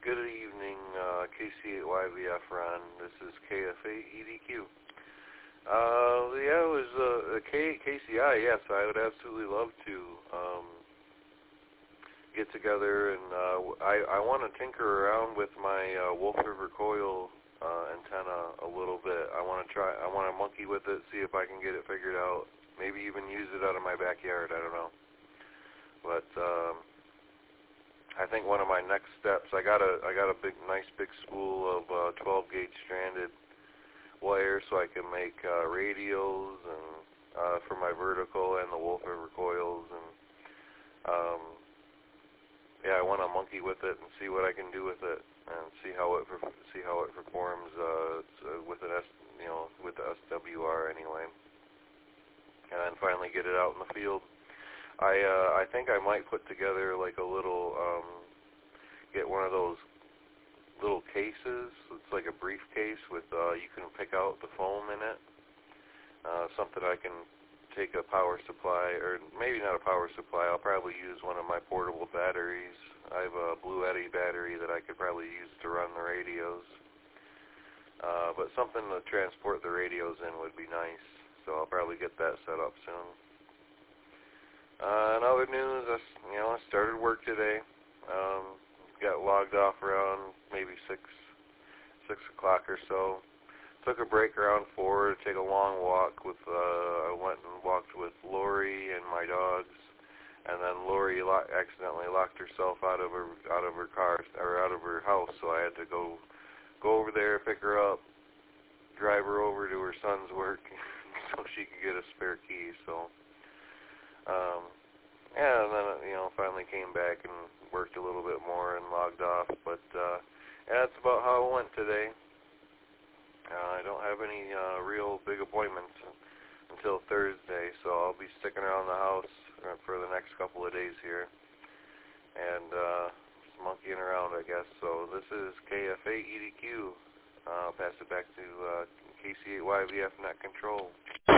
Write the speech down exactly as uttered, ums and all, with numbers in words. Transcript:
Good evening, uh, K C eight Y V F Ron. This is K F eight E D Q. Uh, yeah, it was uh, K KCI. Yes, I would absolutely love to um, get together, and uh, I I want to tinker around with my uh, Wolf River coil uh, antenna a little bit. I want to try. I want to monkey with it, see if I can get it figured out. Maybe even use it out of my backyard. I don't know, but. Um, I think one of my next steps, I got a I got a big, nice big spool of uh, twelve gauge stranded wire, so I can make uh, radios and uh, for my vertical and the Wolf River coils, and um, yeah, I want to monkey with it and see what I can do with it, and see how it see how it performs uh, with an S, you know, with the S W R anyway, and then finally get it out in the field. I uh, I think I might put together like a little, um, get one of those little cases. It's like a briefcase with, uh, you can pick out the foam in it. Uh, something I can take a power supply, or maybe not a power supply. I'll probably use one of my portable batteries. I have a Blue Eddy battery that I could probably use to run the radios. Uh, but something to transport the radios in would be nice. So I'll probably get that set up soon. Uh, in other news, I, you know, I started work today. Um, got logged off around maybe six, six o'clock or so. Took a break around four to take a long walk with. Uh, I went and walked with Lori and my dogs, and then Lori lo- accidentally locked herself out of her out of her car or out of her house, so I had to go go over there, pick her up, drive her over to her son's work, so she could get a spare key. So. Um, yeah, and then, you know, finally came back and worked a little bit more and logged off. But, uh, yeah, that's about how it went today. Uh, I don't have any uh, real big appointments until Thursday, so I'll be sticking around the house for the next couple of days here. And uh, just monkeying around, I guess. So this is K F eight E D Q. Uh, I'll pass it back to uh, K C eight Y V F Net Control.